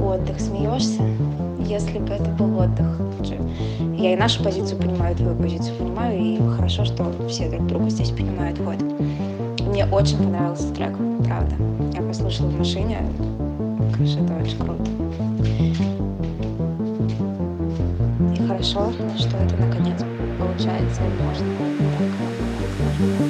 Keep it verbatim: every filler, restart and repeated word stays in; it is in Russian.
отдых, смеешься, если бы это был отдых. Же Я и нашу позицию понимаю, и твою позицию понимаю, и хорошо, что все друг друга здесь понимают. Вот. Мне очень понравился трек, правда. Я послушала в машине. Конечно, это очень круто. И хорошо, что это наконец получается и можно так, э,